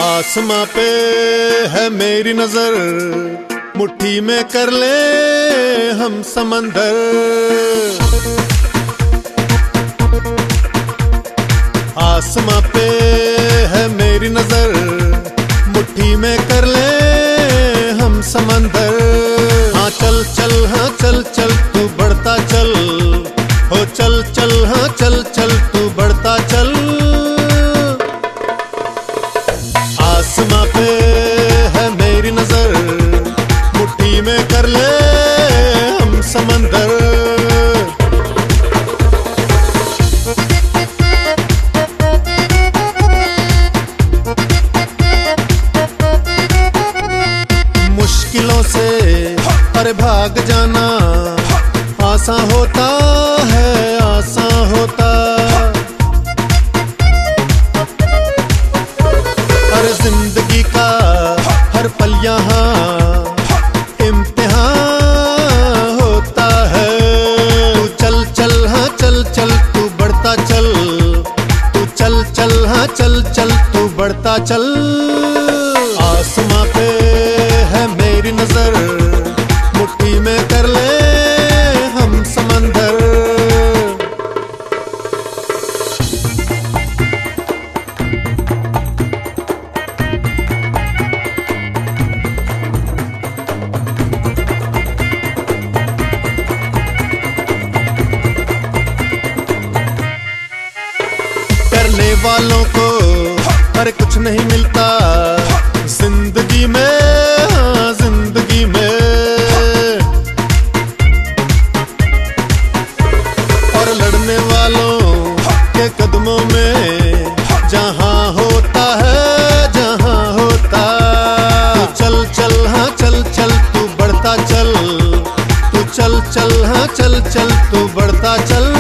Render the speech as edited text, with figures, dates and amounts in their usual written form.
आसमां पे है मेरी नजर, मुट्ठी में कर ले हम समंदर। आसमां पे है मेरी नजर, मुट्ठी में कर ले हम समंदर। हाँ चल चल, हाँ चल चल तू बढ़ता चल, हो चल चल, हाँ चल चल तू बढ़ता चल। आसमां पे है मेरी नजर, मुट्ठी में कर ले हम समंदर। मुश्किलों से अरे भाग जाना आसान होता है, आसान होता। हर जिंदगी का हर पल यहाँ इम्तिहान होता है। तू चल चल, हाँ चल चल तू बढ़ता चल, तू चल चल, हाँ चल चल तू बढ़ता चल। आसमां पे है मेरी नजर, मुट्ठी में कर ले हम समंदर। करने वालों को हर कुछ नहीं मिलता जिंदगी में, हाँ जिंदगी में। और लड़ने वालों के कदमों में जहाँ होता है, जहाँ होता। तू चल चल, हाँ चल चल तू बढ़ता चल, तू चल चल, हाँ चल चल तू बढ़ता चल।